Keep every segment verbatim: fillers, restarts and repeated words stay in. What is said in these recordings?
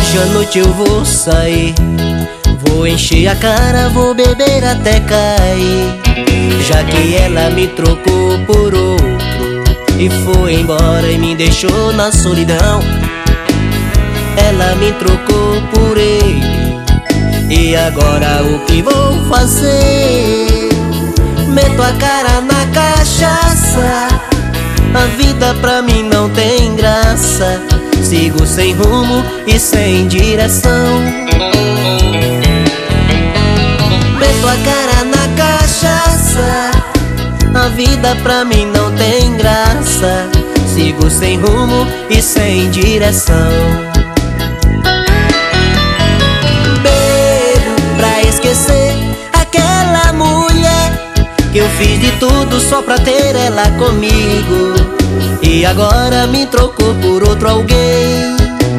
Hoje à noite eu vou sair, vou encher a cara, vou beber até cair. Já que ela me trocou por outro e foi embora e me deixou na solidão. Ela me trocou por ele, e agora o que vou fazer? Meto a cara na cachaça, a vida pra mim não tem graça. Sigo sem rumo e sem direção. Meto a cara na cachaça, a vida pra mim não tem graça. Sigo sem rumo e sem direção. Bebo pra esquecer aquela mulher que eu fiz de tudo só pra ter ela comigo, e agora me trocou por outro alguém.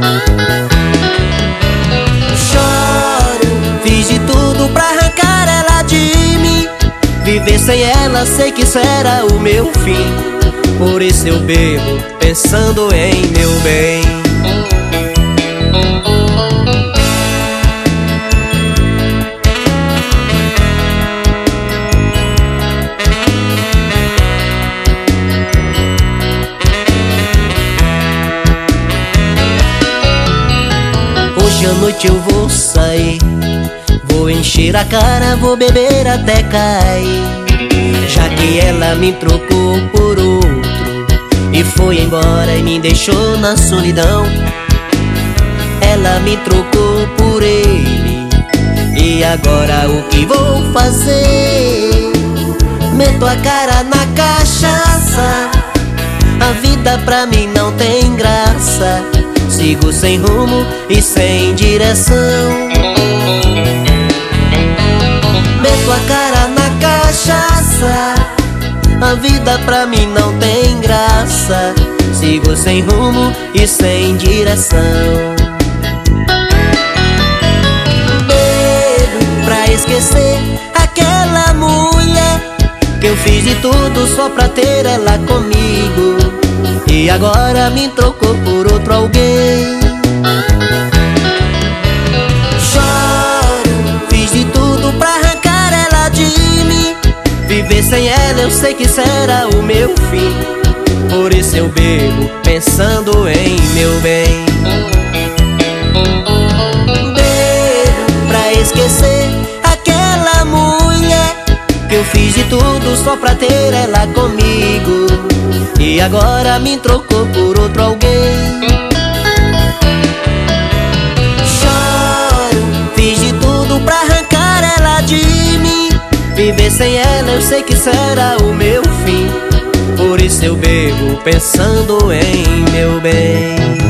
Choro, fiz de tudo pra arrancar ela de mim. Viver sem ela sei que será o meu fim. Por isso eu bebo pensando em meu bem. Hoje à noite eu vou sair, vou encher a cara, vou beber até cair. Já que ela me trocou por outro e foi embora e me deixou na solidão. Ela me trocou por ele, e agora o que vou fazer? Meto a cara na cachaça, a vida pra mim não tem graça. Sigo sem rumo e sem direção. Meto a cara na cachaça, a vida pra mim não tem graça. Sigo sem rumo e sem direção. Bebo pra esquecer aquela mulher que eu fiz de tudo só pra ter ela comigo, e agora me trocou por outro alguém. Choro, fiz de tudo pra arrancar ela de mim. Viver sem ela eu sei que será o meu fim. Por isso eu bebo pensando em meu bem. Bebo pra esquecer aquela mulher que eu fiz de tudo só pra ter ela comigo, e agora me trocou por outro alguém. Choro, fiz de tudo pra arrancar ela de mim. Viver sem ela eu sei que será o meu fim. Por isso eu bebo pensando em meu bem.